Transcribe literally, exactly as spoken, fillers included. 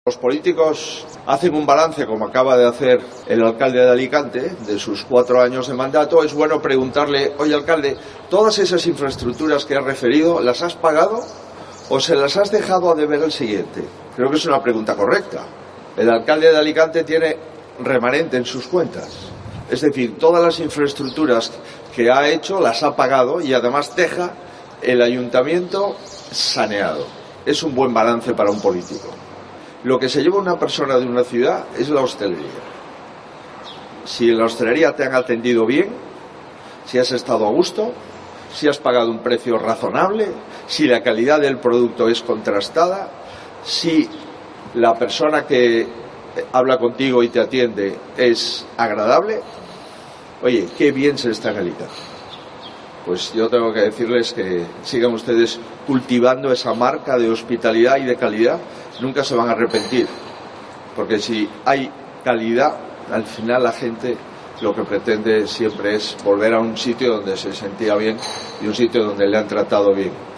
Los políticos hacen un balance, como acaba de hacer el alcalde de Alicante, de sus cuatro años de mandato. Es bueno preguntarle: oye, alcalde, ¿todas esas infraestructuras que has referido las has pagado o se las has dejado a deber al siguiente? Creo que es una pregunta correcta. El alcalde de Alicante tiene remanente en sus cuentas, es decir, todas las infraestructuras que ha hecho las ha pagado y además deja el ayuntamiento saneado. Es un buen balance para un político. Lo que se lleva una persona de una ciudad es la hostelería. Si en la hostelería te han atendido bien, si has estado a gusto, si has pagado un precio razonable, si la calidad del producto es contrastada, si la persona que habla contigo y te atiende es agradable, oye, qué bien se está en Alicante. Pues yo tengo que decirles que sigan ustedes cultivando esa marca de hospitalidad y de calidad. Nunca se van a arrepentir, porque si hay calidad, al final la gente lo que pretende siempre es volver a un sitio donde se sentía bien y un sitio donde le han tratado bien.